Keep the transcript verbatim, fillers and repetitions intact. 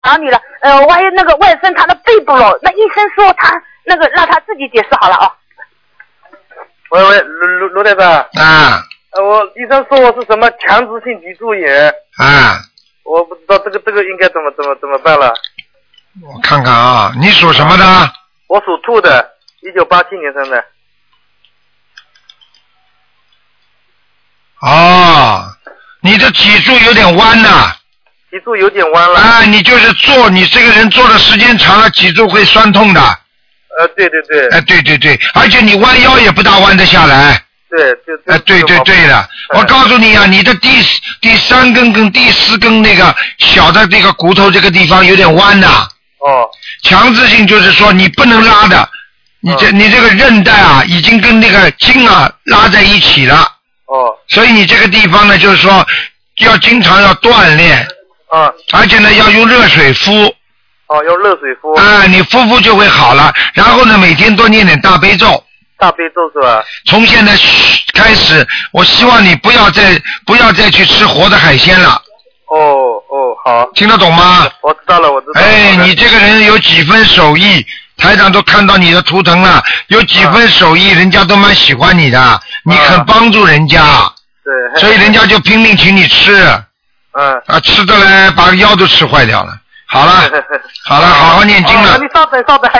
儿女了，呃，我还有那个外甥他的背部了，那医生说他那个让他自己解释好了哦。 喂喂，卢卢卢台长。 啊。 呃，我医生说我是什么强直性脊柱炎。 啊。 我不知道这个这个应该怎么怎么怎么办了。 我看看啊，你属什么的？ 我属兔的，一九八七年生的。 哦，你的脊柱有点弯呐。 脊柱有点弯了。 啊，你就是坐，你这个人坐的时间长了，脊柱会酸痛的。 呃，对对对。 哎、呃，对对对，而且你弯腰也不大弯得下来。 对，就哎、呃，对对对的，我告诉你啊，你的第第三根跟第四根那个小的这个骨头这个地方有点弯的。 哦。 强制性就是说你不能拉的，你这、嗯、你这个韧带啊，已经跟那个筋啊拉在一起了。 哦。 所以你这个地方呢，就是说要经常要锻炼。 啊。 而且呢，要用热水敷。 哦，用热水敷。 啊，你敷敷就会好了。然后呢，每天多念点大悲咒。 大悲咒是吧？ 从现在开始，我希望你不要再不要再去吃活的海鲜了。 哦哦，好。 听得懂吗？ 我知道了，我知道了。 哎，你这个人有几分手艺，台长都看到你的图腾了，有几分手艺，啊、人家都蛮喜欢你的，你肯帮助人家。 对。 所以人家就拼命请你吃。 嗯。 啊，吃的嘞，把腰都吃坏掉了。好了，好了，好好念经了。 哦、你稍等，稍等。